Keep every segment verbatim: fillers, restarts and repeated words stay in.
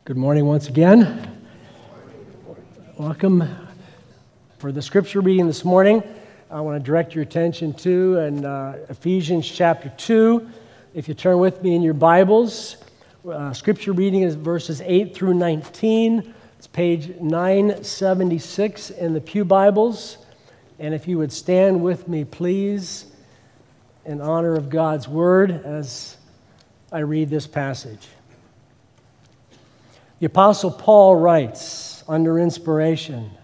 Good morning once again. Welcome. For the scripture reading this morning, I want to direct your attention to in, uh, Ephesians chapter two. If you turn with me in your Bibles, uh, scripture reading is verses eight through nineteen. It's page nine seventy-six in the Pew Bibles. And if you would stand with me, please, in honor of God's word as I read this passage. The Apostle Paul writes under inspiration,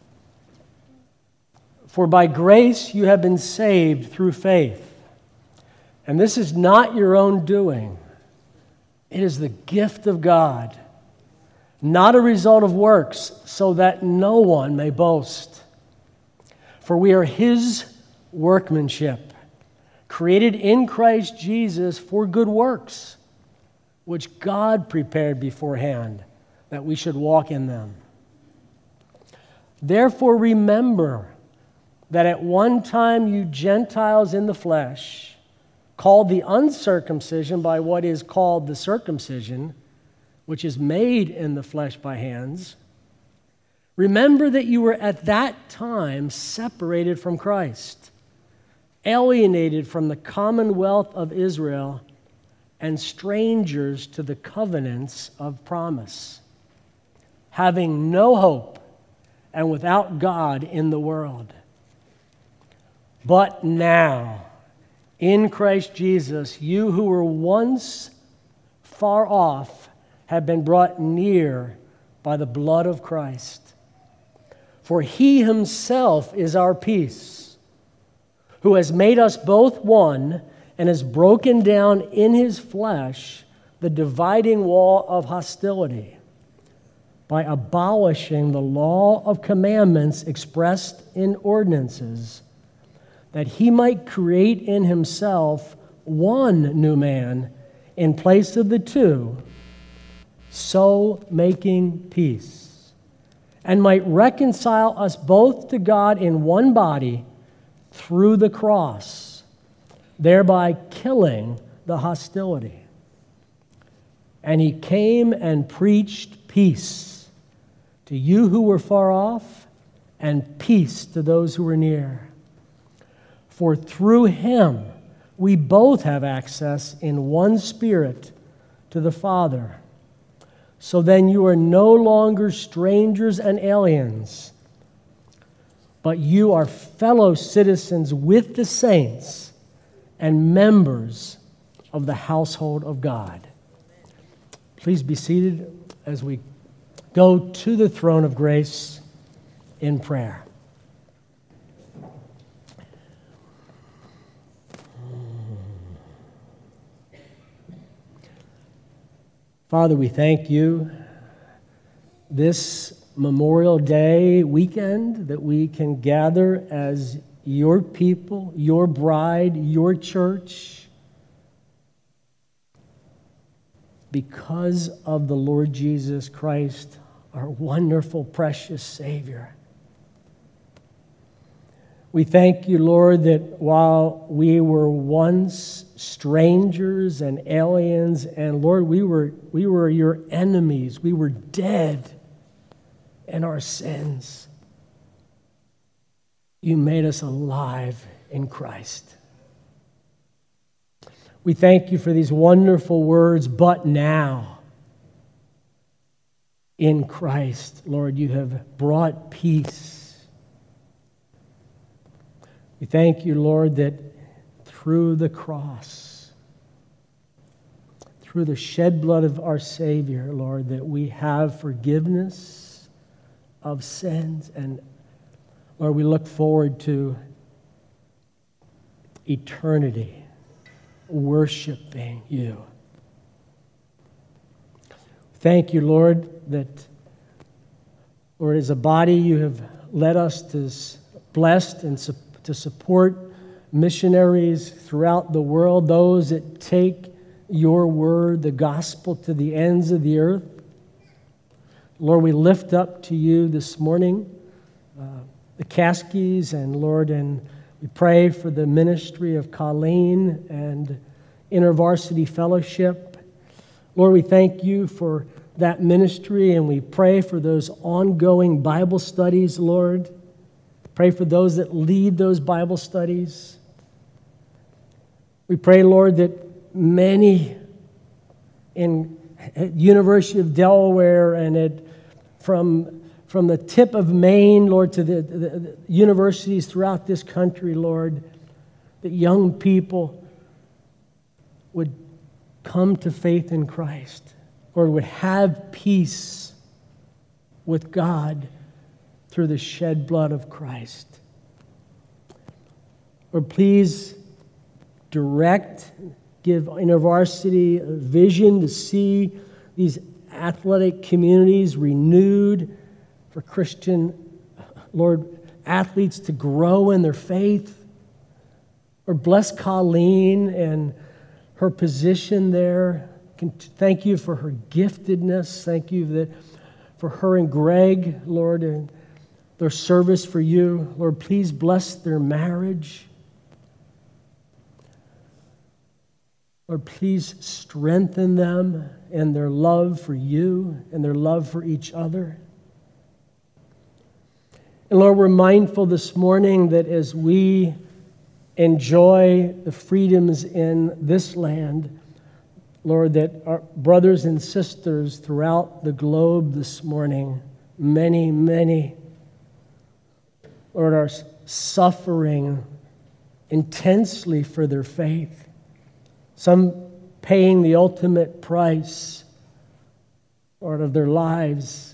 "For by grace you have been saved through faith, and this is not your own doing. It is the gift of God, not a result of works, so that no one may boast. For we are His workmanship, created in Christ Jesus for good works, which God prepared beforehand, that we should walk in them. Therefore remember that at one time you Gentiles in the flesh, called the uncircumcision by what is called the circumcision, which is made in the flesh by hands, remember that you were at that time separated from Christ, alienated from the commonwealth of Israel, and strangers to the covenants of promise, having no hope and without God in the world. But now, in Christ Jesus, you who were once far off have been brought near by the blood of Christ. For He Himself is our peace, who has made us both one and has broken down in His flesh the dividing wall of hostility, by abolishing the law of commandments expressed in ordinances, that He might create in Himself one new man in place of the two, so making peace, and might reconcile us both to God in one body through the cross, thereby killing the hostility. And He came and preached peace to you who were far off, and peace to those who were near. For through Him we both have access in one Spirit to the Father. So then you are no longer strangers and aliens, but you are fellow citizens with the saints and members of the household of God." Please be seated as we go to the throne of grace in prayer. Father, we thank you this Memorial Day weekend that we can gather as your people, your bride, your church, because of the Lord Jesus Christ, our wonderful, precious Savior. We thank you, Lord, that while we were once strangers and aliens, and Lord, we were, we were your enemies, we were dead in our sins, you made us alive in Christ. We thank you for these wonderful words, but now, in Christ, Lord, you have brought peace. We thank you, Lord, that through the cross, through the shed blood of our Savior, Lord, that we have forgiveness of sins. And Lord, we look forward to eternity, worshiping you. Thank you, Lord, that, Lord, as a body you have led us to blessed and su- to support missionaries throughout the world, those that take your word, the gospel, to the ends of the earth. Lord, we lift up to you this morning uh, the Caskies, and Lord, and we pray for the ministry of Colleen and InterVarsity Fellowship. Lord, we thank you for that ministry, and we pray for those ongoing Bible studies, Lord. Pray for those that lead those Bible studies. We pray, Lord, that many in at University of Delaware and at, from, from the tip of Maine, Lord, to the, the, the universities throughout this country, Lord, that young people would come to faith in Christ, Lord, would have peace with God through the shed blood of Christ. Lord, please direct, give InterVarsity a vision to see these athletic communities renewed for Christian, Lord, athletes to grow in their faith. Lord, bless Colleen and her position there. Thank you for her giftedness. Thank you that for her and Greg, Lord, and their service for you. Lord, please bless their marriage. Lord, please strengthen them in their love for you and their love for each other. And Lord, we're mindful this morning that as we enjoy the freedoms in this land, Lord, that our brothers and sisters throughout the globe this morning, many, many, Lord, are suffering intensely for their faith. Some paying the ultimate price, Lord, of their lives.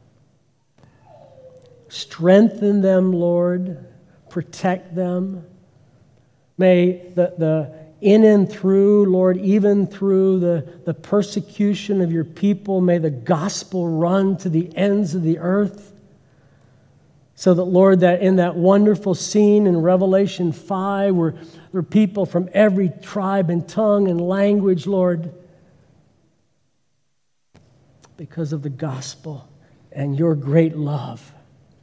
Strengthen them, Lord. Protect them. May the, the in and through, Lord, even through the, the persecution of your people, may the gospel run to the ends of the earth. So that, Lord, that in that wonderful scene in Revelation five, where there are people from every tribe and tongue and language, Lord, because of the gospel and your great love.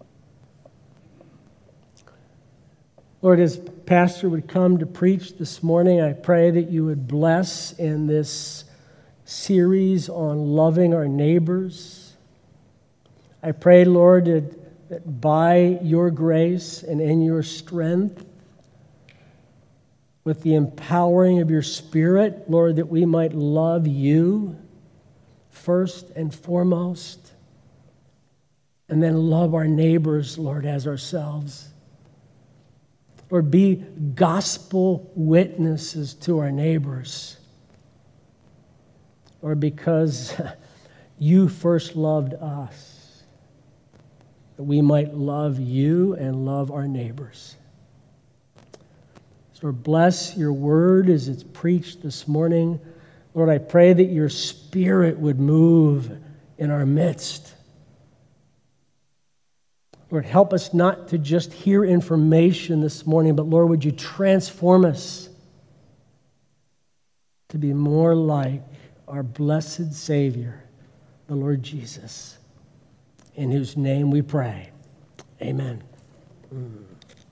Lord, as Pastor would come to preach this morning, I pray that you would bless in this series on loving our neighbors. I pray, Lord, that, that by your grace and in your strength, with the empowering of your Spirit, Lord, that we might love you first and foremost, and then love our neighbors, Lord, as ourselves. Lord, be gospel witnesses to our neighbors. Lord, because you first loved us, that we might love you and love our neighbors. So Lord, bless your word as it's preached this morning. Lord, I pray that your Spirit would move in our midst. Lord, help us not to just hear information this morning, but Lord, would you transform us to be more like our blessed Savior, the Lord Jesus, in whose name we pray. Amen. Mm.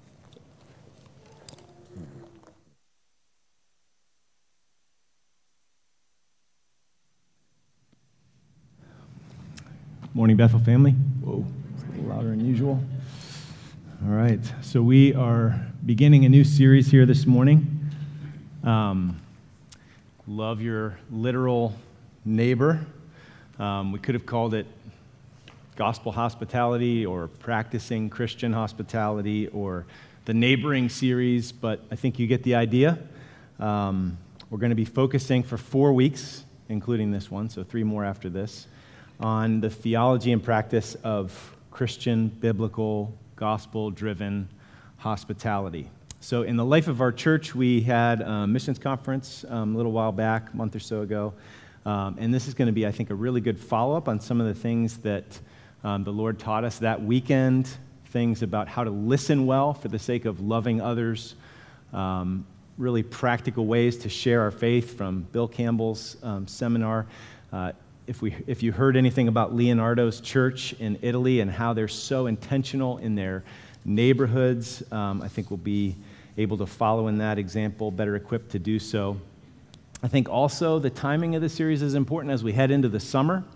Morning, Bethel family. Whoa. Louder than usual. All right, so we are beginning a new series here this morning. Um, love your literal neighbor. Um, we could have called it gospel hospitality or practicing Christian hospitality or the neighboring series, but I think you get the idea. Um, we're going to be focusing for four weeks, including this one, so three more after this, on the theology and practice of Christian, biblical, gospel-driven hospitality. So in the life of our church, we had a missions conference um, a little while back, a month or so ago, um, and this is going to be, I think, a really good follow-up on some of the things that um, the Lord taught us that weekend, things about how to listen well for the sake of loving others, um, really practical ways to share our faith from Bill Campbell's um, seminar. Uh, If we, if you heard anything about Leonardo's church in Italy and how they're so intentional in their neighborhoods, um, I think we'll be able to follow in that example, better equipped to do so. I think also the timing of the series is important as we head into the summer.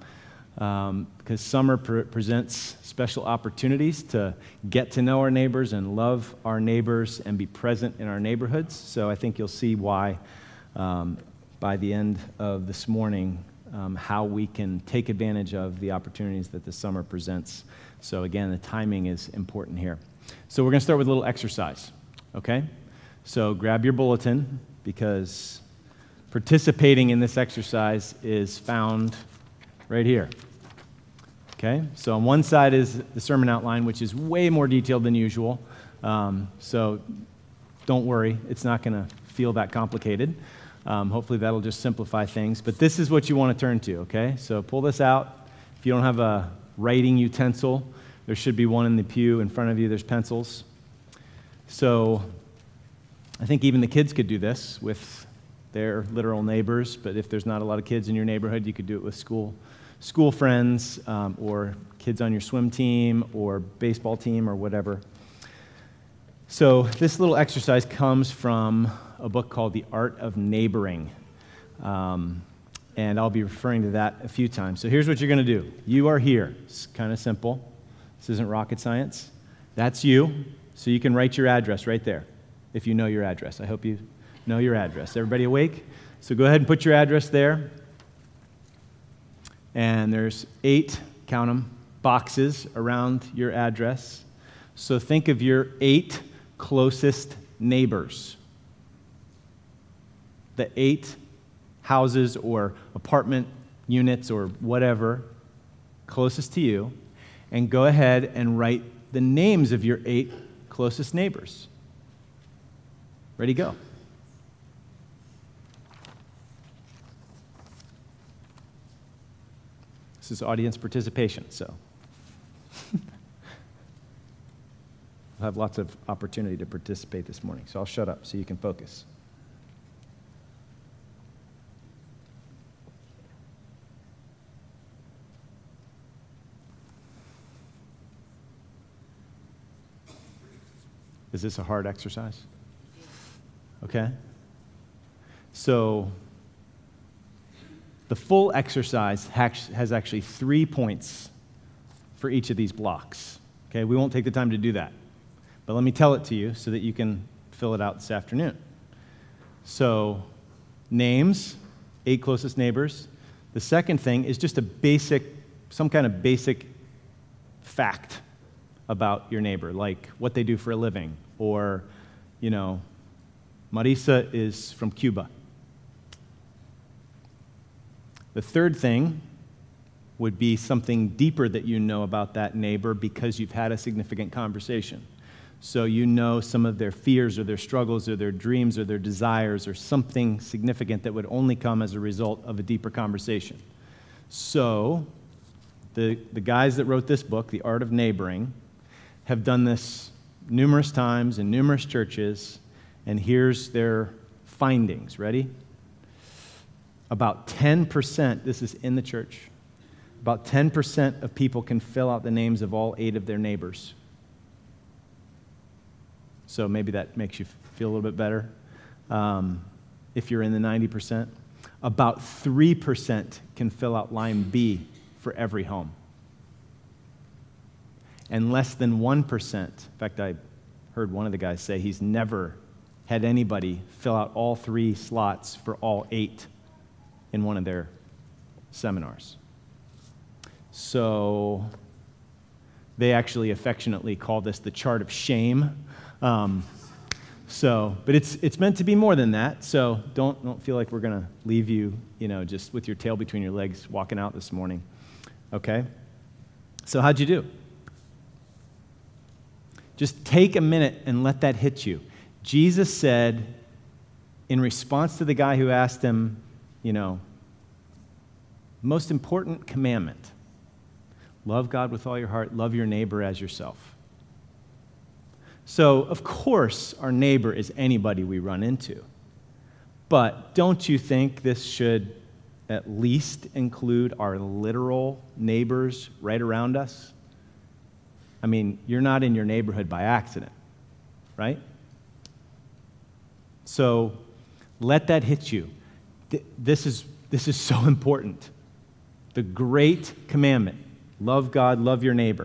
um, because summer pre- presents special opportunities to get to know our neighbors and love our neighbors and be present in our neighborhoods. So I think you'll see why um, by the end of this morning, um, how we can take advantage of the opportunities that the summer presents. So again, the timing is important here. So we're going to start with a little exercise, okay? So grab your bulletin, because participating in this exercise is found right here. Okay? So on one side is the sermon outline, which is way more detailed than usual. Um, so don't worry, it's not going to feel that complicated. Um, hopefully that'll just simplify things. But this is what you want to turn to, okay? So pull this out. If you don't have a writing utensil, there should be one in the pew in front of you. There's pencils. So I think even the kids could do this with their literal neighbors, but if there's not a lot of kids in your neighborhood, you could do it with school school friends um, or kids on your swim team or baseball team or whatever. So this little exercise comes from a book called The Art of Neighboring, um, and I'll be referring to that a few times. So here's what you're going to do. You are here. It's kind of simple. This isn't rocket science. That's you, so you can write your address right there. If you know your address. I hope you know your address. Everybody awake? So go ahead and put your address there. And there's eight, count them, boxes around your address. So think of your eight closest neighbors. The eight houses or apartment units or whatever closest to you. And go ahead and write the names of your eight closest neighbors. Ready, go. This is audience participation, so we'll have lots of opportunity to participate this morning. So I'll shut up so you can focus. Is this a hard exercise? Okay? So the full exercise has actually three points for each of these blocks. Okay? We won't take the time to do that. But let me tell it to you so that you can fill it out this afternoon. So, names, eight closest neighbors. The second thing is just a basic, some kind of basic fact about your neighbor, like what they do for a living, or, you know, Marisa is from Cuba. The third thing would be something deeper that you know about that neighbor because you've had a significant conversation. So you know some of their fears or their struggles or their dreams or their desires or something significant that would only come as a result of a deeper conversation. So the, the guys that wrote this book, The Art of Neighboring, have done this numerous times in numerous churches. And here's their findings. Ready? About ten percent, this is in the church, about ten percent of people can fill out the names of all eight of their neighbors. So maybe that makes you feel a little bit better. Um, if you're in the ninety percent. About three percent can fill out line B for every home. And less than one percent, in fact, I heard one of the guys say he's never had anybody fill out all three slots for all eight in one of their seminars. So they actually affectionately call this the chart of shame. Um, so, but it's it's meant to be more than that. So don't don't feel like we're gonna leave you, you know, just with your tail between your legs walking out this morning. Okay. So how'd you do? Just take a minute and let that hit you. Jesus said, in response to the guy who asked him, you know, most important commandment, love God with all your heart, love your neighbor as yourself. So, of course, our neighbor is anybody we run into. But don't you think this should at least include our literal neighbors right around us? I mean, you're not in your neighborhood by accident, right? So let that hit you. This is, this is so important. The great commandment, love God, love your neighbor.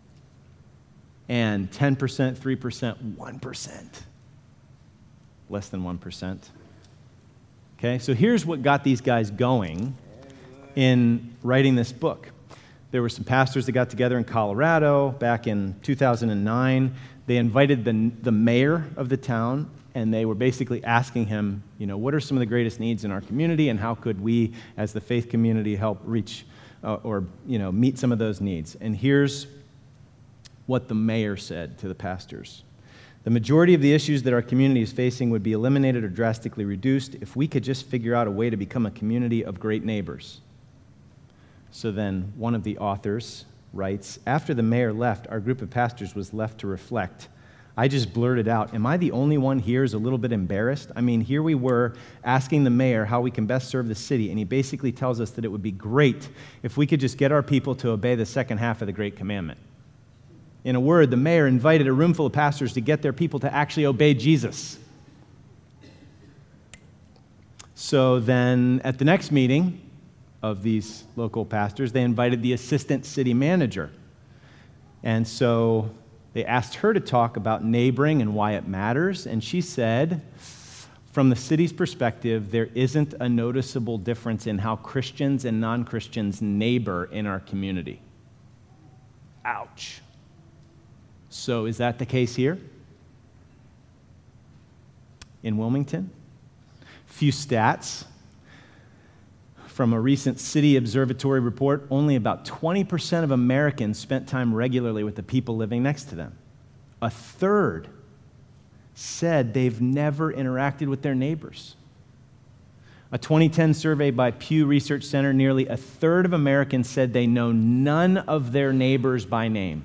And ten percent, three percent, one percent. Less than one percent. Okay, so here's what got these guys going in writing this book. There were some pastors that got together in Colorado back in two thousand nine. They invited the, the mayor of the town, and they were basically asking him, you know, what are some of the greatest needs in our community, and how could we, as the faith community, help reach uh, or, you know, meet some of those needs? And here's what the mayor said to the pastors. The majority of the issues that our community is facing would be eliminated or drastically reduced if we could just figure out a way to become a community of great neighbors. So then one of the authors writes, after the mayor left, our group of pastors was left to reflect. I just blurted out, am I the only one here who's a little bit embarrassed? I mean, here we were asking the mayor how we can best serve the city, and he basically tells us that it would be great if we could just get our people to obey the second half of the Great Commandment. In a word, the mayor invited a room full of pastors to get their people to actually obey Jesus. So then at the next meeting of these local pastors, they invited the assistant city manager. And so they asked her to talk about neighboring and why it matters. And she said, from the city's perspective, there isn't a noticeable difference in how Christians and non-Christians neighbor in our community. Ouch. So is that the case here in Wilmington? Few stats. From a recent City Observatory report, only about twenty percent of Americans spent time regularly with the people living next to them. A third said they've never interacted with their neighbors. A twenty ten survey by Pew Research Center, nearly a third of Americans said they know none of their neighbors by name.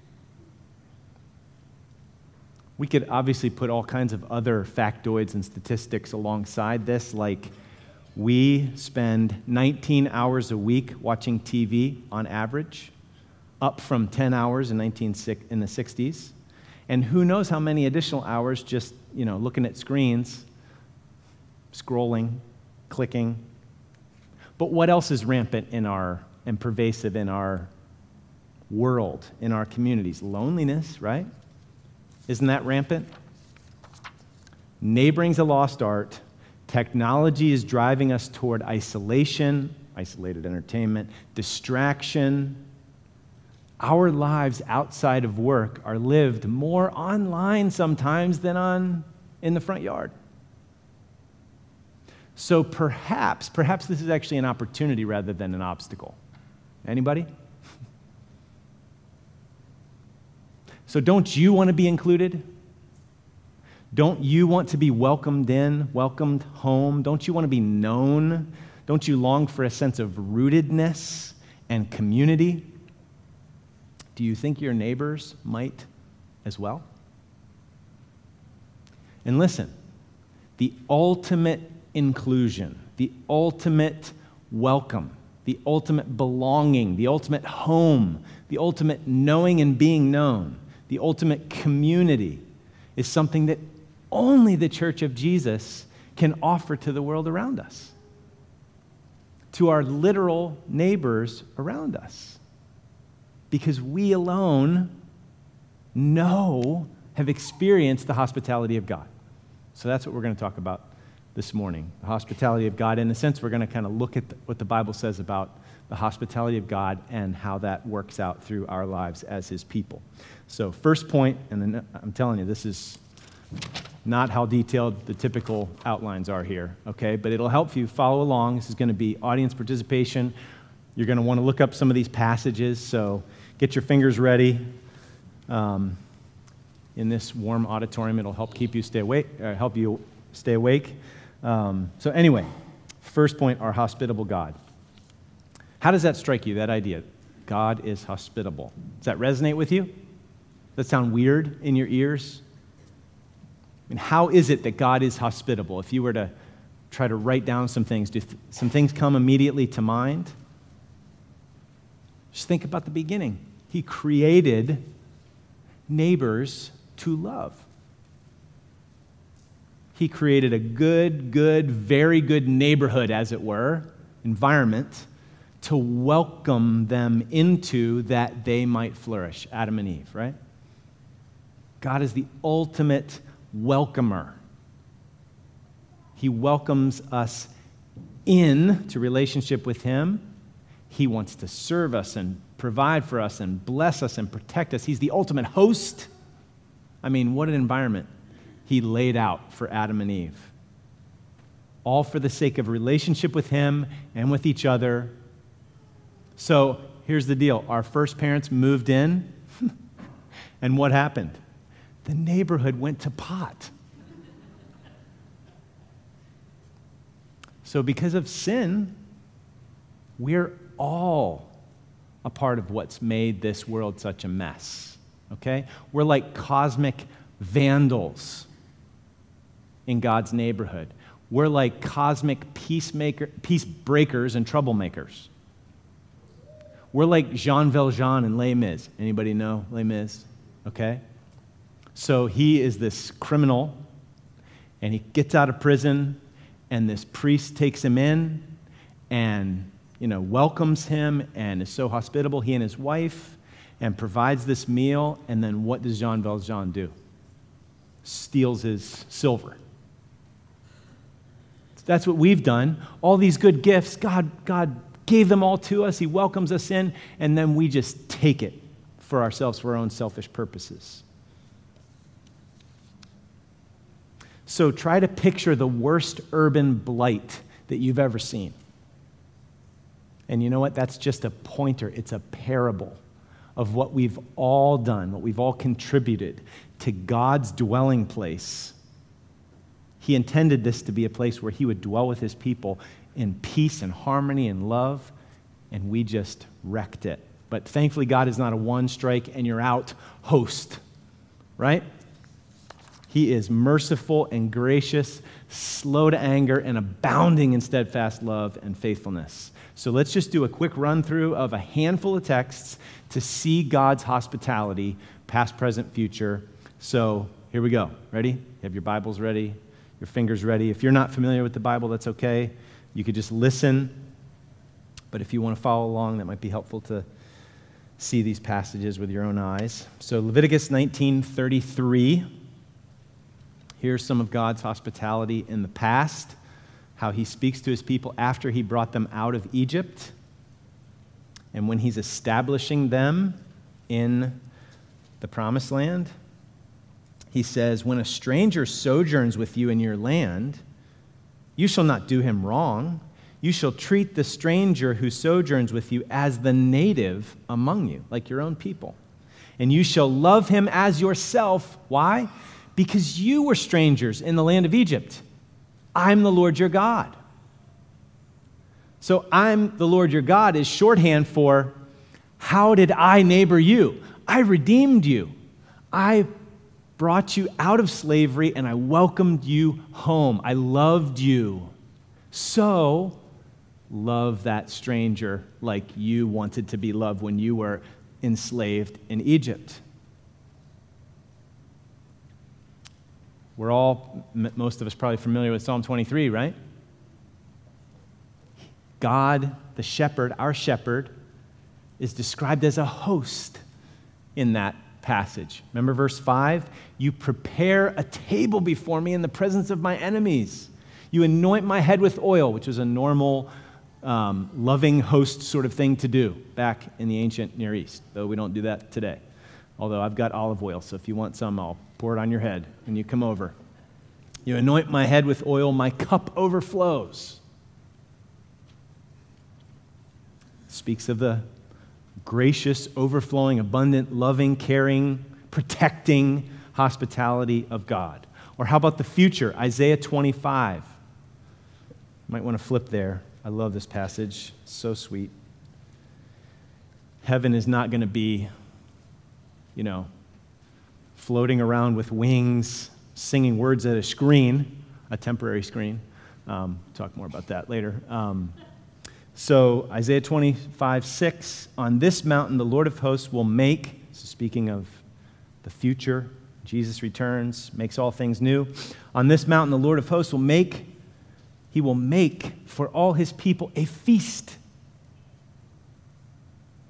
We could obviously put all kinds of other factoids and statistics alongside this, like we spend nineteen hours a week watching T V on average, up from ten hours in nineteen in the sixties. And who knows how many additional hours just, you know, looking at screens, scrolling, clicking. But what else is rampant in our and pervasive in our world, in our communities? Loneliness, right? Isn't that rampant? Neighboring's a lost art. Technology is driving us toward isolation, isolated entertainment, distraction. Our lives outside of work are lived more online sometimes than on in the front yard. So perhaps, perhaps this is actually an opportunity rather than an obstacle. Anybody? So don't you want to be included? Don't you want to be welcomed in, welcomed home? Don't you want to be known? Don't you long for a sense of rootedness and community? Do you think your neighbors might as well? And listen, the ultimate inclusion, the ultimate welcome, the ultimate belonging, the ultimate home, the ultimate knowing and being known, the ultimate community is something that only the Church of Jesus can offer to the world around us, to our literal neighbors around us, because we alone know, have experienced the hospitality of God. So that's what we're going to talk about this morning, the hospitality of God. In a sense, we're going to kind of look at the, what the Bible says about the hospitality of God and how that works out through our lives as His people. So first point, and then I'm telling you, this is not how detailed the typical outlines are here, okay? But it'll help you follow along. This is going to be audience participation. You're going to want to look up some of these passages, so get your fingers ready. Um, in this warm auditorium, it'll help keep you stay awake, uh, help you stay awake. Um, so anyway, first point, our hospitable God. How does that strike you, that idea? God is hospitable. Does that resonate with you? Does that sound weird in your ears? I mean, how is it that God is hospitable? If you were to try to write down some things, do th- some things come immediately to mind? Just think about the beginning. He created neighbors to love. He created a good, good, very good neighborhood, as it were, environment to welcome them into that they might flourish. Adam and Eve, right? God is the ultimate welcomer. He welcomes us in to relationship with him. He wants to serve us and provide for us and bless us and protect us. He's the ultimate host. I mean, what an environment he laid out for Adam and Eve. All for the sake of relationship with him and with each other. So here's the deal. Our first parents moved in, and what happened? The neighborhood went to pot. So because of sin, we're all a part of what's made this world such a mess, okay? We're like cosmic vandals in God's neighborhood. We're like cosmic peacemaker, peace breakers and troublemakers. We're like Jean Valjean and Les Mis. Anybody know Les Mis? Okay? So he is this criminal, and he gets out of prison, and this priest takes him in and, you know, welcomes him and is so hospitable, he and his wife, and provides this meal. And then what does Jean Valjean do? Steals his silver. That's what we've done. All these good gifts, God, God gave them all to us. He welcomes us in, and then we just take it for ourselves, for our own selfish purposes. So try to picture the worst urban blight that you've ever seen. And you know what? That's just a pointer. It's a parable of what we've all done, what we've all contributed to God's dwelling place. He intended this to be a place where he would dwell with his people in peace and harmony and love, and we just wrecked it. But thankfully, God is not a one strike and you're out host, right? He is merciful and gracious, slow to anger, and abounding in steadfast love and faithfulness. So let's just do a quick run through of a handful of texts to see God's hospitality, past, present, future. So here we go. Ready? You have your Bibles ready, your fingers ready. If you're not familiar with the Bible, that's okay. You could just listen. But if you want to follow along, that might be helpful to see these passages with your own eyes. So Leviticus nineteen thirty-three. Here's some of God's hospitality in the past, how he speaks to his people after he brought them out of Egypt, and when he's establishing them in the promised land. He says, when a stranger sojourns with you in your land, you shall not do him wrong. You shall treat the stranger who sojourns with you as the native among you, like your own people. And you shall love him as yourself. Why? Because you were strangers in the land of Egypt. I'm the Lord your God. So I'm the Lord your God is shorthand for, how did I neighbor you? I redeemed you. I brought you out of slavery and I welcomed you home. I loved you. So love that stranger like you wanted to be loved when you were enslaved in Egypt. We're all, most of us probably familiar with Psalm twenty-three, right? God, the shepherd, our shepherd, is described as a host in that passage. Remember verse five? You prepare a table before me in the presence of my enemies. You anoint my head with oil, which was a normal, um, loving host sort of thing to do back in the ancient Near East, though we don't do that today. Although I've got olive oil, so if you want some, I'll pour it on your head when you come over. You anoint my head with oil, my cup overflows. Speaks of the gracious, overflowing, abundant, loving, caring, protecting hospitality of God. Or how about the future? Isaiah twenty-five. You might want to flip there. I love this passage. So sweet. Heaven is not going to be, you know, floating around with wings, singing words at a screen, a temporary screen. Um, talk more about that later. Um, so Isaiah twenty-five, six, on this mountain the Lord of hosts will make, so speaking of the future, Jesus returns, makes all things new. On this mountain the Lord of hosts will make, he will make for all his people a feast.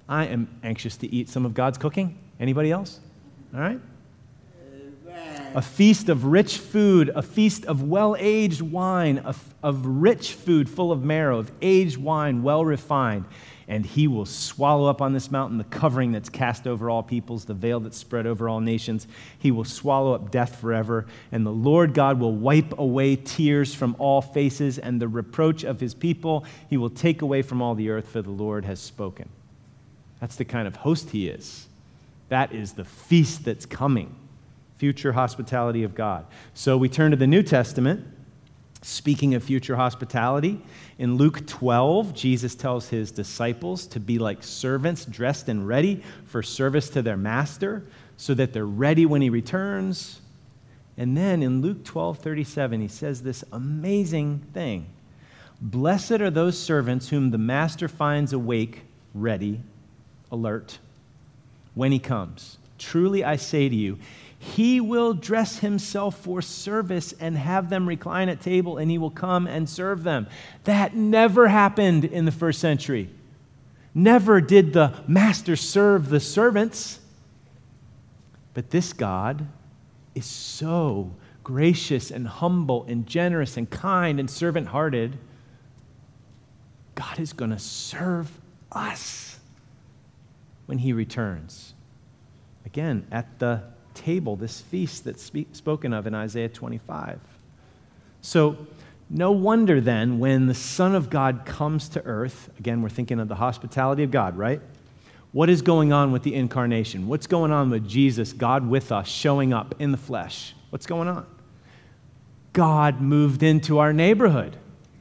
I am anxious to eat some of God's cooking. Anybody else? All right? A feast of rich food, a feast of well-aged wine, of, of rich food full of marrow, of aged wine well refined. And he will swallow up on this mountain the covering that's cast over all peoples, the veil that's spread over all nations. He will swallow up death forever. And the Lord God will wipe away tears from all faces, and the reproach of his people he will take away from all the earth, for the Lord has spoken. That's the kind of host he is. That is the feast that's coming. Future hospitality of God. So we turn to the New Testament. Speaking of future hospitality, in Luke twelve, Jesus tells his disciples to be like servants dressed and ready for service to their master so that they're ready when he returns. And then in Luke twelve thirty-seven, he says this amazing thing. Blessed are those servants whom the master finds awake, ready, alert, when he comes. Truly I say to you, he will dress himself for service and have them recline at table, and he will come and serve them. That never happened in the first century. Never did the master serve the servants. But this God is so gracious and humble and generous and kind and servant-hearted. God is going to serve us when he returns. Again, at the table, this feast that's speak, spoken of in Isaiah twenty-five. So no wonder then when the Son of God comes to earth, again, we're thinking of the hospitality of God, right? What is going on with the incarnation? What's going on with Jesus, God with us, showing up in the flesh? What's going on? God moved into our neighborhood.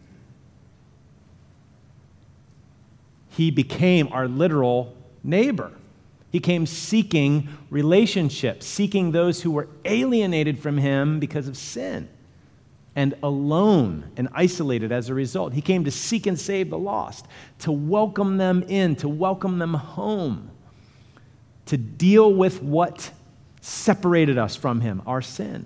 He became our literal neighbor. He came seeking relationships, seeking those who were alienated from him because of sin and alone and isolated as a result. He came to seek and save the lost, to welcome them in, to welcome them home, to deal with what separated us from him, our sin.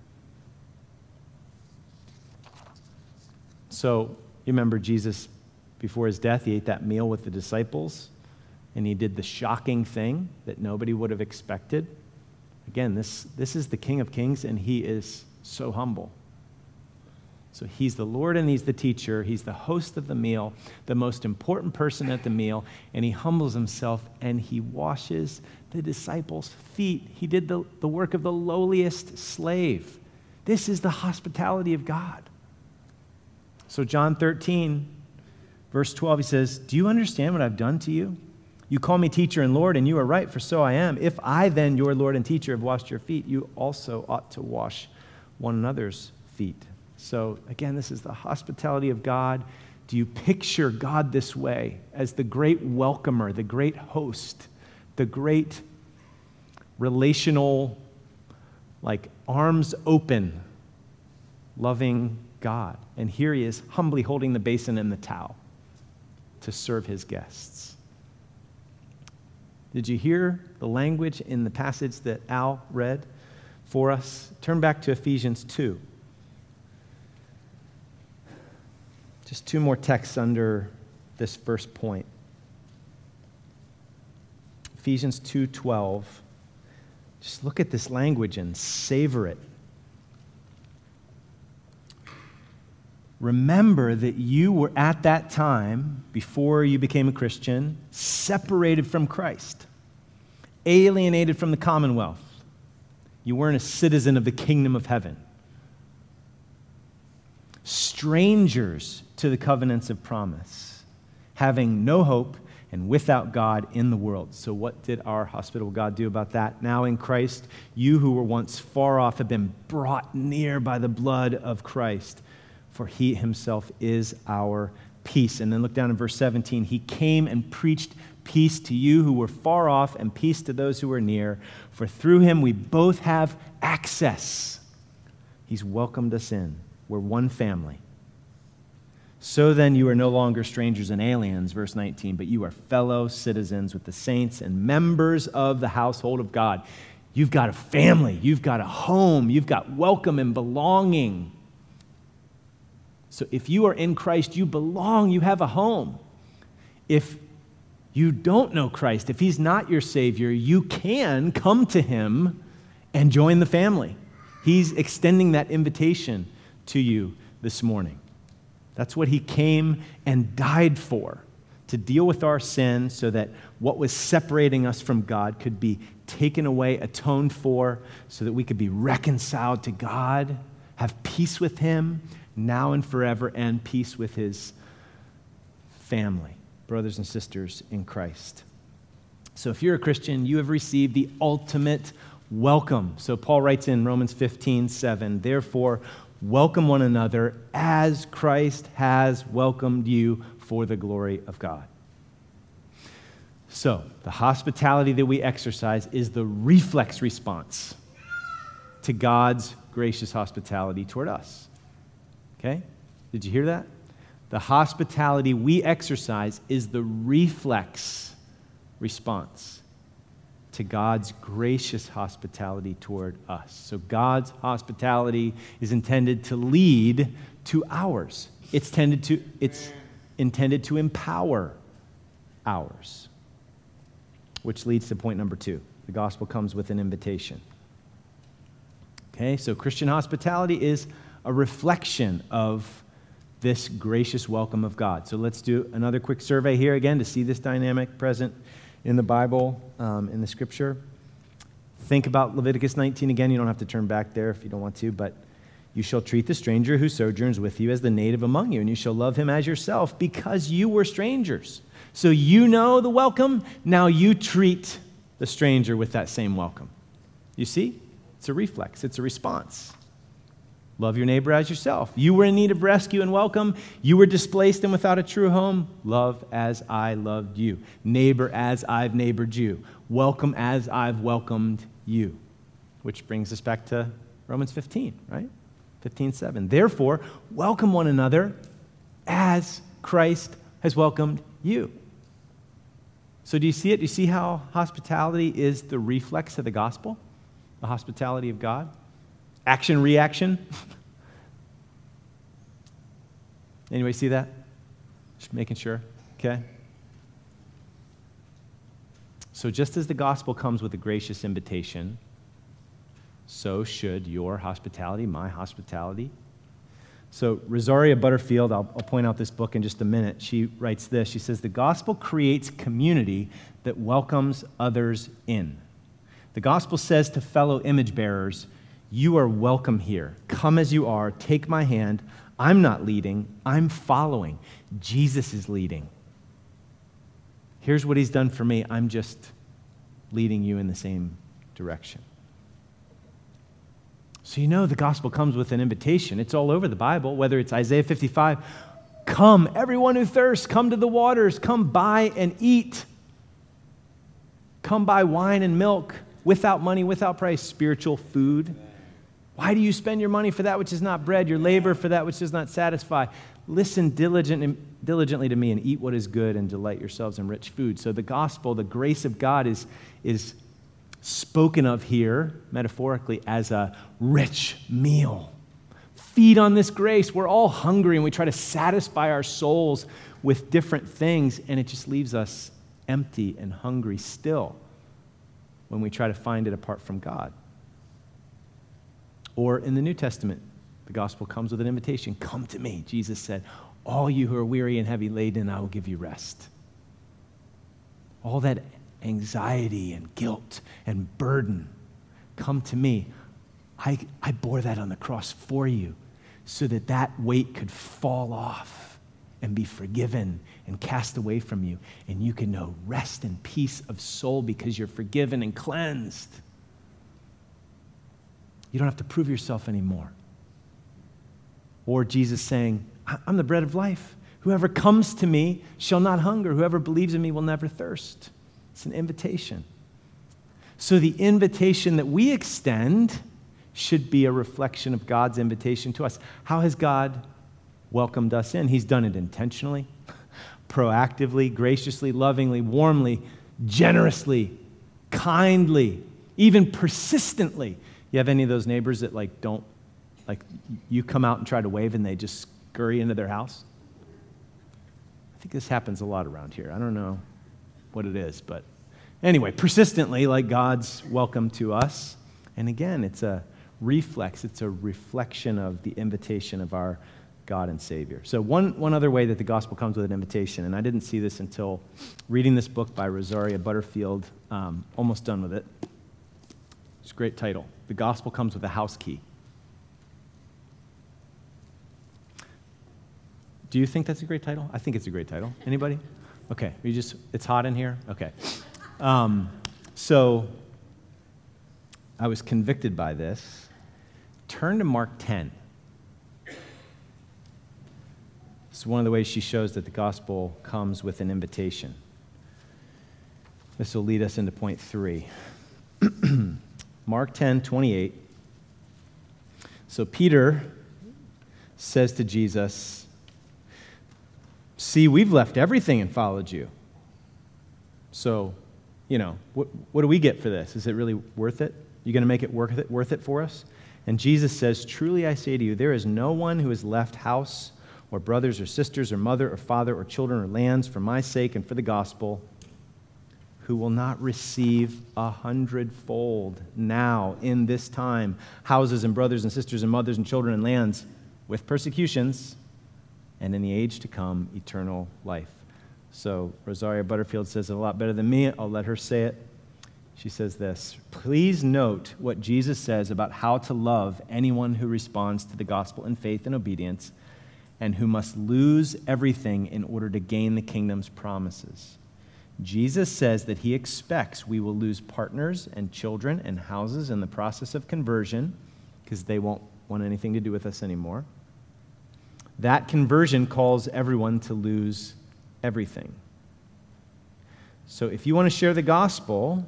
So, you remember Jesus, before his death, he ate that meal with the disciples. And he did the shocking thing that nobody would have expected. Again, this, this is the King of Kings, and he is so humble. So he's the Lord and he's the teacher. He's the host of the meal, the most important person at the meal, and he humbles himself and he washes the disciples' feet. He did the, the work of the lowliest slave. This is the hospitality of God. So John thirteen, verse twelve, he says, "Do you understand what I've done to you? You call me teacher and Lord, and you are right, for so I am. If I then, your Lord and teacher, have washed your feet, you also ought to wash one another's feet." So again, this is the hospitality of God. Do you picture God this way as the great welcomer, the great host, the great relational, like arms open, loving God? And here he is humbly holding the basin and the towel to serve his guests. Did you hear the language in the passage that Al read for us? Turn back to Ephesians two. Just two more texts under this first point. Ephesians two twelve. Just look at this language and savor it. Remember that you were at that time, before you became a Christian, separated from Christ, alienated from the commonwealth. You weren't a citizen of the kingdom of heaven. Strangers to the covenants of promise, having no hope and without God in the world. So what did our hospitable God do about that? Now in Christ, you who were once far off have been brought near by the blood of Christ. For he himself is our peace. And then look down in verse seventeen. He came and preached peace to you who were far off and peace to those who were near. For through him we both have access. He's welcomed us in. We're one family. So then you are no longer strangers and aliens, verse nineteen, but you are fellow citizens with the saints and members of the household of God. You've got a family. You've got a home. You've got welcome and belonging. So if you are in Christ, you belong, you have a home. If you don't know Christ, if he's not your Savior, you can come to him and join the family. He's extending that invitation to you this morning. That's what he came and died for, to deal with our sin so that what was separating us from God could be taken away, atoned for, so that we could be reconciled to God, have peace with him now and forever, and peace with his family, brothers and sisters in Christ. So if you're a Christian, you have received the ultimate welcome. So Paul writes in Romans fifteen seven, therefore, welcome one another as Christ has welcomed you for the glory of God. So, the hospitality that we exercise is the reflex response to God's gracious hospitality toward us. Okay? Did you hear that? The hospitality we exercise is the reflex response to God's gracious hospitality toward us. So God's hospitality is intended to lead to ours. It's tended to, it's intended to empower ours. Which leads to point number two. The gospel comes with an invitation. Okay, so Christian hospitality is a reflection of this gracious welcome of God. So let's do another quick survey here again to see this dynamic present in the Bible, um, in the Scripture. Think about Leviticus nineteen again. You don't have to turn back there if you don't want to, but you shall treat the stranger who sojourns with you as the native among you, and you shall love him as yourself because you were strangers. So you know the welcome, now you treat the stranger with that same welcome. You see? It's a reflex. It's a response. Love your neighbor as yourself. You were in need of rescue and welcome. You were displaced and without a true home. Love as I loved you. Neighbor as I've neighbored you. Welcome as I've welcomed you. Which brings us back to Romans fifteen, right? fifteen seven. Therefore, welcome one another as Christ has welcomed you. So do you see it? Do you see how hospitality is the reflex of the gospel? The hospitality of God? Action, reaction? Anybody see that? Just making sure, okay? So just as the gospel comes with a gracious invitation, so should your hospitality, my hospitality. So Rosaria Butterfield, I'll, I'll point out this book in just a minute. She writes this. She says, the gospel creates community that welcomes others in. The gospel says to fellow image bearers, you are welcome here. Come as you are. Take my hand. I'm not leading. I'm following. Jesus is leading. Here's what he's done for me. I'm just leading you in the same direction. So you know the gospel comes with an invitation. It's all over the Bible, whether it's Isaiah fifty-five, come, everyone who thirsts, come to the waters, come buy and eat. Come buy wine and milk without money, without price, spiritual food. Why do you spend your money for that which is not bread, your labor for that which does not satisfy? Listen diligent, diligently to me and eat what is good and delight yourselves in rich food. So the gospel, the grace of God is, is spoken of here, metaphorically, as a rich meal. Feed on this grace. We're all hungry and we try to satisfy our souls with different things, and it just leaves us empty and hungry still when we try to find it apart from God. Or in the New Testament, the gospel comes with an invitation. Come to me. Jesus said, all you who are weary and heavy laden, I will give you rest. All that anxiety and guilt and burden, come to me. I, I bore that on the cross for you so that that weight could fall off and be forgiven and cast away from you. And you can know rest and peace of soul because you're forgiven and cleansed. You don't have to prove yourself anymore. Or Jesus saying, I'm the bread of life. Whoever comes to me shall not hunger. Whoever believes in me will never thirst. It's an invitation. So the invitation that we extend should be a reflection of God's invitation to us. How has God welcomed us in? He's done it intentionally, proactively, graciously, lovingly, warmly, generously, kindly, even persistently. You have any of those neighbors that like don't, like you come out and try to wave and they just scurry into their house? I think this happens a lot around here. I don't know. what it is. But anyway, persistently, like God's welcome to us. And again, it's a reflex, it's a reflection of the invitation of our God and Savior. So one, one other way that the gospel comes with an invitation, and I didn't see this until reading this book by Rosaria Butterfield, um, almost done with it. It's a great title. The gospel comes with a house key. Do you think that's a great title? I think it's a great title. Anybody? Okay. You just, it's hot in here? Okay. Um, so I was convicted by this. Turn to Mark ten. It's one of the ways she shows that the gospel comes with an invitation. This will lead us into point three. Mark ten, twenty-eight. So Peter says to Jesus, "See, we've left everything and followed you. So, you know, what, what do we get for this? Is it really worth it? You going to make it worth it, worth it for us?" And Jesus says, "Truly I say to you, there is no one who has left house or brothers or sisters or mother or father or children or lands for my sake and for the gospel, who will not receive a hundredfold now in this time houses and brothers and sisters and mothers and children and lands with persecutions, and in the age to come eternal life." So Rosaria Butterfield says it a lot better than me. I'll let her say it. She says this: "Please note what Jesus says about how to love anyone who responds to the gospel in faith and obedience, and who must lose everything in order to gain the kingdom's promises. Jesus says that he expects we will lose partners and children and houses in the process of conversion because they won't want anything to do with us anymore. That conversion calls everyone to lose everything. So if you want to share the gospel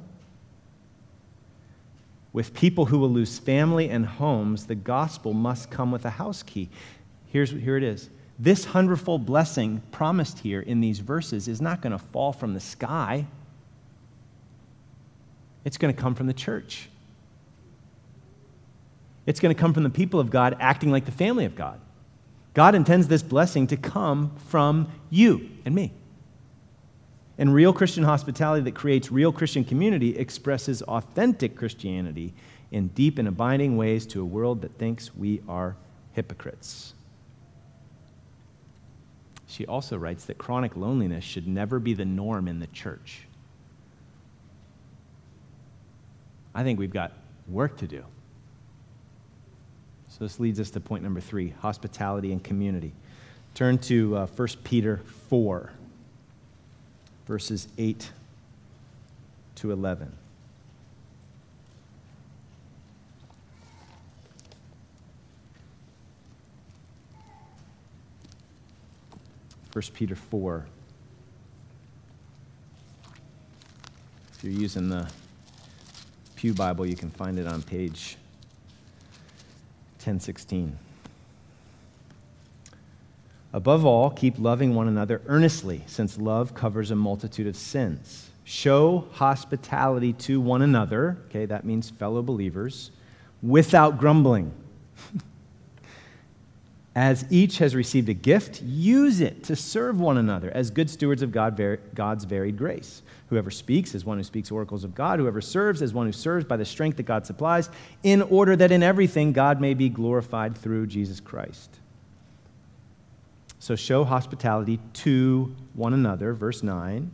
with people who will lose family and homes, the gospel must come with a house key." Here's, here it is. This hundredfold blessing promised here in these verses is not going to fall from the sky. It's going to come from the church. It's going to come from the people of God acting like the family of God. God intends this blessing to come from you and me. And real Christian hospitality that creates real Christian community expresses authentic Christianity in deep and abiding ways to a world that thinks we are hypocrites. She also writes that chronic loneliness should never be the norm in the church. I think we've got work to do. So this leads us to point number three, hospitality and community. Turn to uh, First Peter four, verses eight to eleven. First Peter four. If you're using the Pew Bible, you can find it on page ten sixteen. "Above all, keep loving one another earnestly, since love covers a multitude of sins. Show hospitality to one another," okay, that means fellow believers, "without grumbling. As each has received a gift, use it to serve one another as good stewards of God, God's varied grace. Whoever speaks as one who speaks oracles of God, whoever serves as one who serves by the strength that God supplies, in order that in everything God may be glorified through Jesus Christ." So show hospitality to one another, verse nine.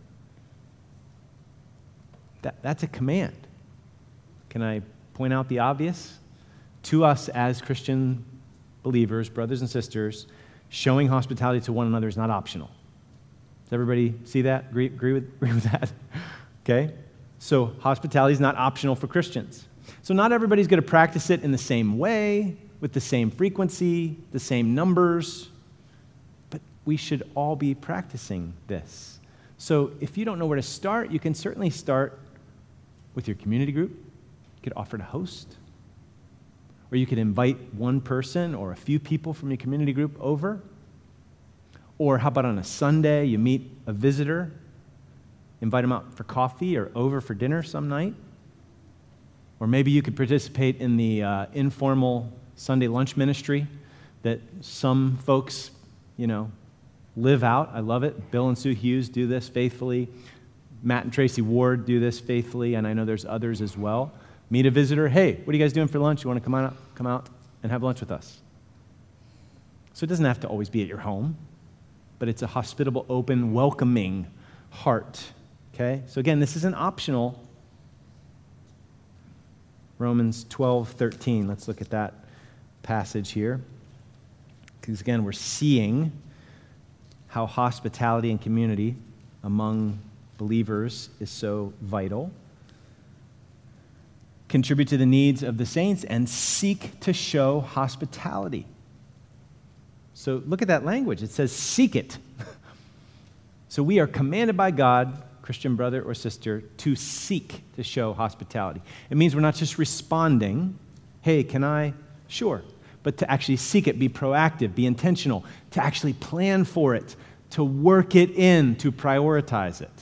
That, that's a command. Can I point out the obvious? To us as Christian believers, brothers and sisters, showing hospitality to one another is not optional. Does everybody see that? Agree, agree, with, agree with that? Okay? So hospitality is not optional for Christians. So not everybody's going to practice it in the same way, with the same frequency, the same numbers, but we should all be practicing this. So if you don't know where to start, you can certainly start with your community group. You could offer to host. Or you could invite one person or a few people from your community group over. Or how about on a Sunday, you meet a visitor, invite them out for coffee or over for dinner some night. Or maybe you could participate in the uh, informal Sunday lunch ministry that some folks, you know, live out. I love it. Bill and Sue Hughes do this faithfully. Matt and Tracy Ward do this faithfully, and I know there's others as well. Meet a visitor. Hey, what are you guys doing for lunch? You want to come out, come out and have lunch with us? So it doesn't have to always be at your home, but it's a hospitable, open, welcoming heart. Okay? So again, this isn't optional. Romans twelve thirteen. Let's look at that passage here. Because again, we're seeing how hospitality and community among believers is so vital. Contribute to the needs of the saints and seek to show hospitality. So look at that language. It says seek it. So we are commanded by God, Christian brother or sister, to seek to show hospitality. It means we're not just responding, hey, can I? Sure. But to actually seek it, be proactive, be intentional, to actually plan for it, to work it in, to prioritize it.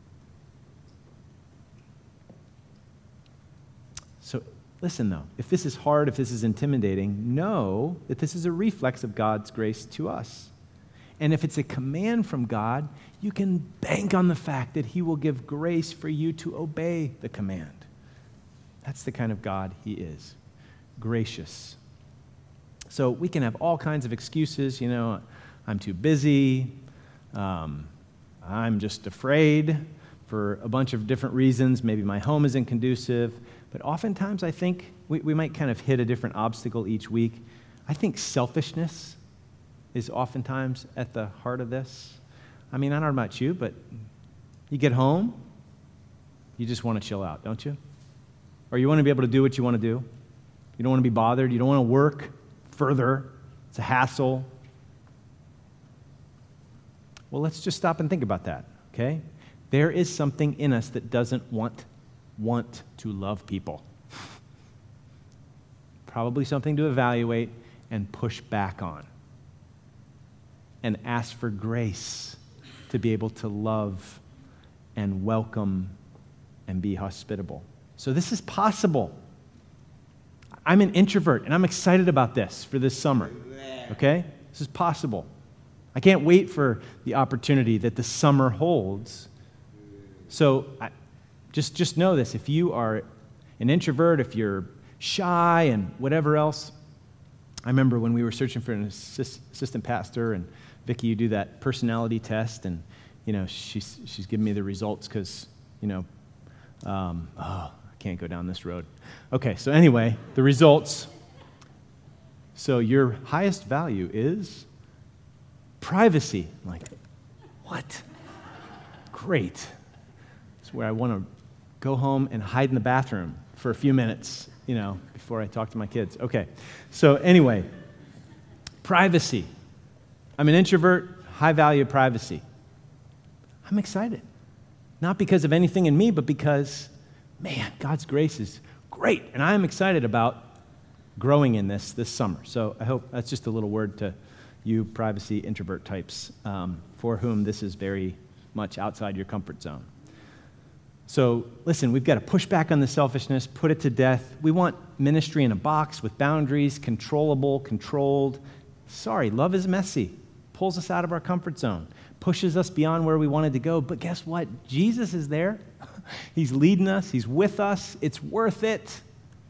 So listen though, if this is hard, if this is intimidating, know that this is a reflex of God's grace to us. And if it's a command from God, you can bank on the fact that He will give grace for you to obey the command. That's the kind of God He is, gracious. So we can have all kinds of excuses, you know, I'm too busy, um, I'm just afraid for a bunch of different reasons. Maybe my home isn't conducive. But oftentimes I think we, we might kind of hit a different obstacle each week. I think selfishness is oftentimes at the heart of this. I mean, I don't know about you, but you get home, you just want to chill out, don't you? Or you want to be able to do what you want to do. You don't want to be bothered. You don't want to work further. It's a hassle. Well, let's just stop and think about that, okay? There is something in us that doesn't want want to love people. Probably something to evaluate and push back on. And ask for grace to be able to love and welcome and be hospitable. So this is possible. I'm an introvert, and I'm excited about this for this summer. Okay? This is possible. I can't wait for the opportunity that the summer holds. So I, just, just know this. If you are an introvert, if you're shy and whatever else, I remember when we were searching for an assist, assistant pastor, and Vicki, you do that personality test, and you know she's she's giving me the results because you know, um, oh, I can't go down this road. Okay, so anyway, the results. So your highest value is privacy. I'm like, what? Great. It's where I want to go home and hide in the bathroom for a few minutes, you know, before I talk to my kids. Okay, so anyway, privacy. I'm an introvert, high value privacy. I'm excited. Not because of anything in me, but because, man, God's grace is great. And I am excited about growing in this this summer. So I hope that's just a little word to you privacy introvert types um, for whom this is very much outside your comfort zone. So listen, we've got to push back on the selfishness, put it to death. We want ministry in a box with boundaries, controllable, controlled. Sorry, love is messy. Pulls us out of our comfort zone, pushes us beyond where we wanted to go. But guess what? Jesus is there. He's leading us. He's with us. It's worth it.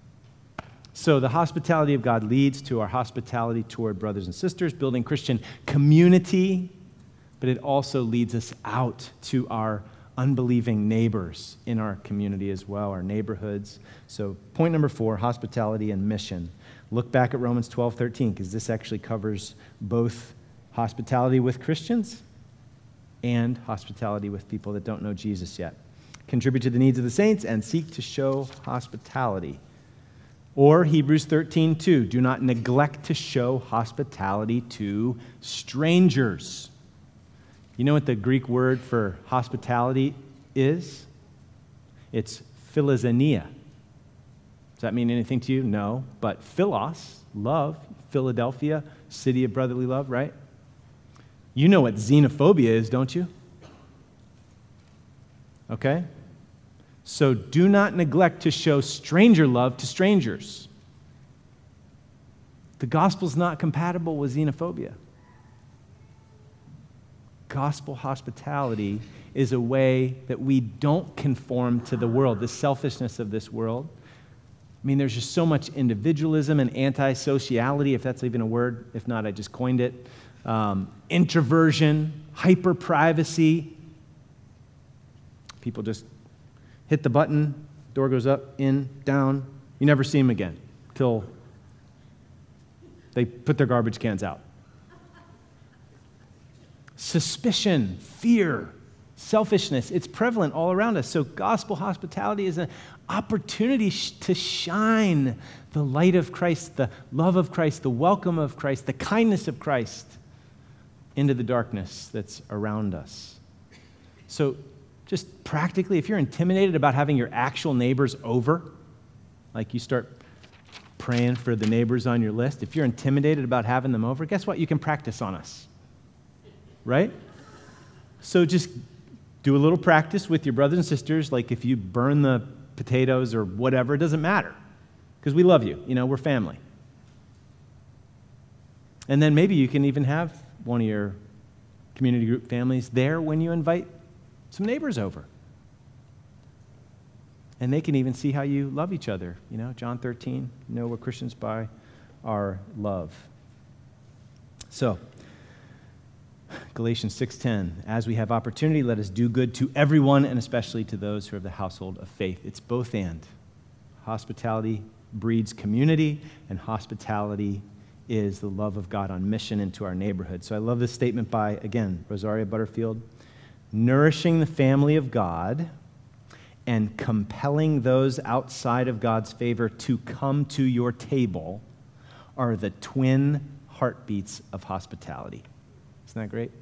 So the hospitality of God leads to our hospitality toward brothers and sisters, building Christian community, but it also leads us out to our unbelieving neighbors in our community as well, our neighborhoods. So point number four, hospitality and mission. Look back at Romans twelve thirteen, because this actually covers both hospitality with Christians and hospitality with people that don't know Jesus yet. Contribute to the needs of the saints and seek to show hospitality. Or Hebrews thirteen two, do not neglect to show hospitality to strangers. You know what the Greek word for hospitality is? It's philoxenia. Does that mean anything to you? No. But philos, love, Philadelphia, city of brotherly love, right? You know what xenophobia is, don't you? Okay? So do not neglect to show stranger love to strangers. The gospel's not compatible with xenophobia. Gospel hospitality is a way that we don't conform to the world, the selfishness of this world. I mean, there's just so much individualism and anti-sociality, if that's even a word. If not, I just coined it. Um, introversion, hyper-privacy. People just hit the button, door goes up, in, down. You never see them again till they put their garbage cans out. Suspicion, fear, selfishness, it's prevalent all around us. So gospel hospitality is an opportunity sh- to shine the light of Christ, the love of Christ, the welcome of Christ, the kindness of Christ into the darkness that's around us. So just practically, if you're intimidated about having your actual neighbors over, like you start praying for the neighbors on your list, if you're intimidated about having them over, guess what? You can practice on us, right? So just do a little practice with your brothers and sisters, like if you burn the potatoes or whatever, it doesn't matter, because we love you. You know, we're family. And then maybe you can even have one of your community group families there when you invite some neighbors over. And they can even see how you love each other. You know, John thirteen, you know, we're Christians by our love. So, Galatians six ten, as we have opportunity, let us do good to everyone, and especially to those who are of the household of faith. It's both and. Hospitality breeds community, and hospitality is the love of God on mission into our neighborhood. So I love this statement by, again, Rosaria Butterfield. Nourishing the family of God and compelling those outside of God's favor to come to your table are the twin heartbeats of hospitality. Isn't that great?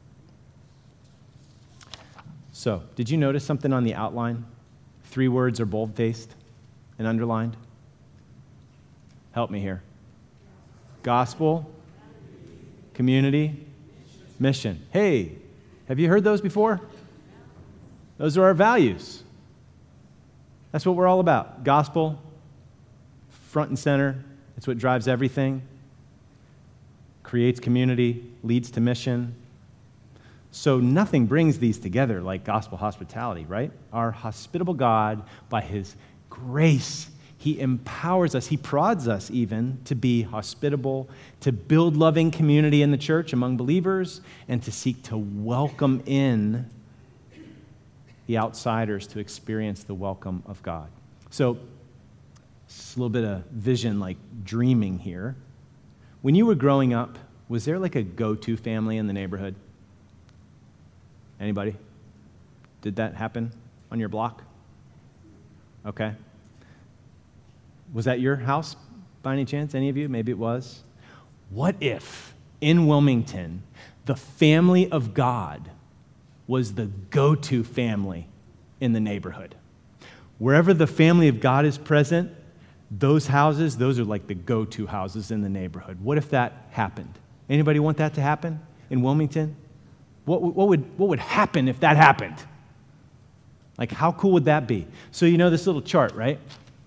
So, did you notice something on the outline? Three words are bold-faced and underlined. Help me here. Gospel, community, mission. Hey, have you heard those before? Those are our values. That's what we're all about. Gospel, front and center. It's what drives everything. Creates community, leads to mission. So nothing brings these together like gospel hospitality, right? Our hospitable God, by His grace, He empowers us, He prods us even to be hospitable, to build loving community in the church among believers, and to seek to welcome in the outsiders to experience the welcome of God. So, it's a little bit of vision, like dreaming here. When you were growing up, was there like a go-to family in the neighborhood? Anybody? Did that happen on your block? Okay. Was that your house by any chance? Any of you? Maybe it was. What if in Wilmington, the family of God was the go-to family in the neighborhood? Wherever the family of God is present, those houses, those are like the go-to houses in the neighborhood. What if that happened? Anybody want that to happen in Wilmington? What, what would, what would happen if that happened? Like, how cool would that be? So you know this little chart, right?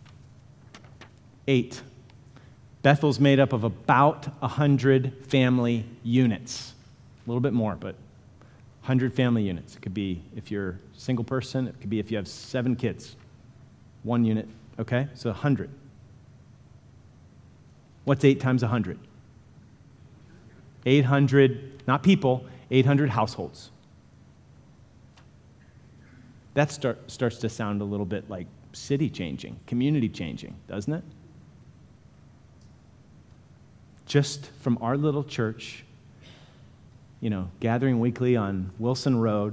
Eight. Bethel's made up of about one hundred family units. A little bit more, but one hundred family units. It could be if you're a single person. It could be if you have seven kids. One unit, okay? So one hundred. What's eight times one hundred? eight hundred, not people, eight hundred households. That start, starts to sound a little bit like city changing, community changing, doesn't it? Just from our little church, you know, gathering weekly on Wilson Road.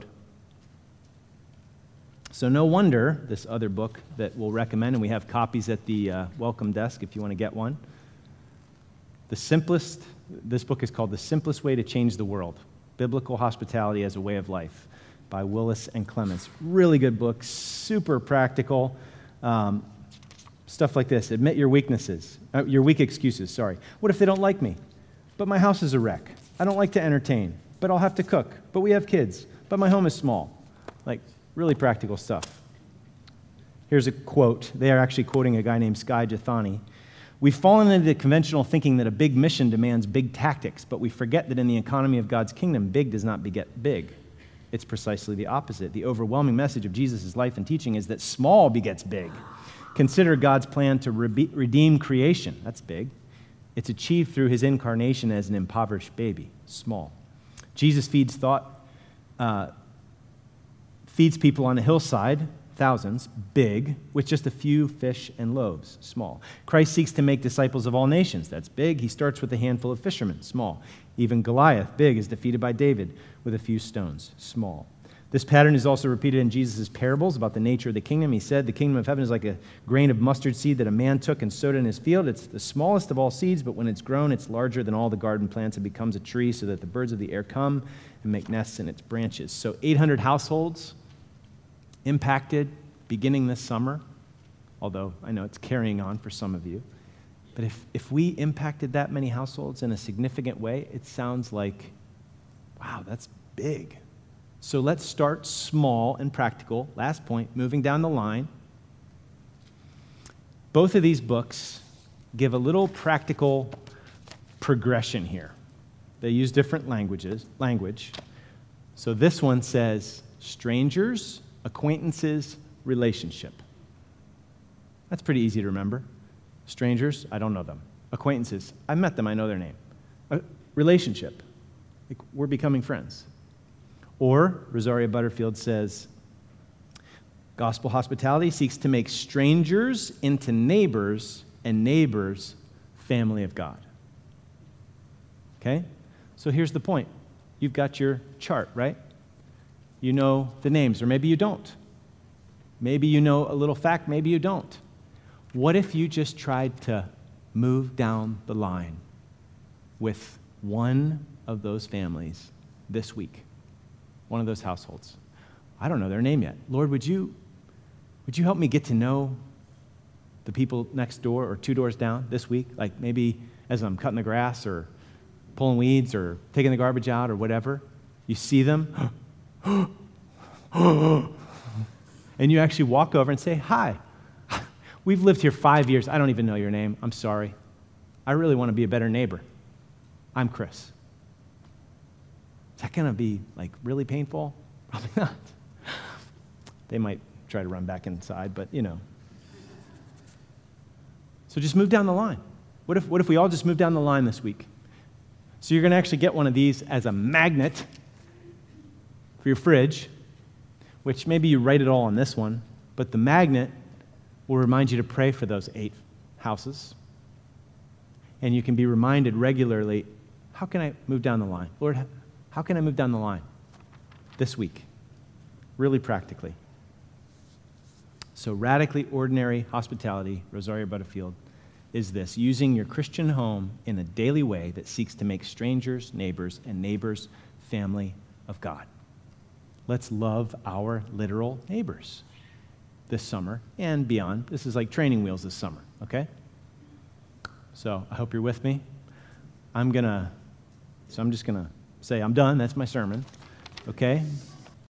So no wonder this other book that we'll recommend, and we have copies at the uh, welcome desk if you want to get one. The simplest, this book is called The Simplest Way to Change the World, Biblical Hospitality as a Way of Life by Willis and Clements. Really good book, super practical. Um, stuff like this, admit your weaknesses, uh, your weak excuses, sorry. What if they don't like me? But my house is a wreck. I don't like to entertain, but I'll have to cook. But we have kids, but my home is small. Like, really practical stuff. Here's a quote. They are actually quoting a guy named Skye Jethani. We've fallen into the conventional thinking that a big mission demands big tactics, but we forget that in the economy of God's kingdom, big does not beget big. It's precisely the opposite. The overwhelming message of Jesus' life and teaching is that small begets big. Consider God's plan to re- redeem creation. That's big. It's achieved through his incarnation as an impoverished baby. Small. Jesus feeds thought, uh, feeds people on a hillside, thousands, big, with just a few fish and loaves, small. Christ seeks to make disciples of all nations. That's big. He starts with a handful of fishermen, small. Even Goliath, big, is defeated by David with a few stones, small. This pattern is also repeated in Jesus' parables about the nature of the kingdom. He said, the kingdom of heaven is like a grain of mustard seed that a man took and sowed in his field. It's the smallest of all seeds, but when it's grown, it's larger than all the garden plants and becomes a tree so that the birds of the air come and make nests in its branches. So eight hundred households impacted beginning this summer, although I know it's carrying on for some of you. But if, if we impacted that many households in a significant way, it sounds like, wow, that's big. So let's start small and practical. Last point, moving down the line. Both of these books give a little practical progression here. They use different languages, language. So this one says strangers, acquaintances, relationship. That's pretty easy to remember. Strangers, I don't know them. Acquaintances, I've met them, I know their name. A relationship, like we're becoming friends. Or, Rosaria Butterfield says, gospel hospitality seeks to make strangers into neighbors and neighbors family of God. Okay? So here's the point. You've got your chart, right? You know the names, or maybe you don't. Maybe you know a little fact, maybe you don't. What if you just tried to move down the line with one of those families this week? One of those households. I don't know their name yet. Lord, would you, would you help me get to know the people next door or two doors down this week? Like maybe as I'm cutting the grass or pulling weeds or taking the garbage out or whatever. You see them. And you actually walk over and say, hi. We've lived here five years. I don't even know your name. I'm sorry. I really want to be a better neighbor. I'm Chris. Is that going to be, like, really painful? Probably not. They might try to run back inside, but, you know. So just move down the line. What if, what if we all just move down the line this week? So you're going to actually get one of these as a magnet for your fridge, which maybe you write it all on this one, but the magnet will remind you to pray for those eight houses. And you can be reminded regularly, how can I move down the line? Lord, how can I move down the line this week? Really practically. So radically ordinary hospitality, Rosaria Butterfield, is this: using your Christian home in a daily way that seeks to make strangers, neighbors, and neighbors family of God. Let's love our literal neighbors this summer and beyond. This is like training wheels this summer, okay? So I hope you're with me. I'm gonna, so I'm just gonna say I'm done. That's my sermon, okay?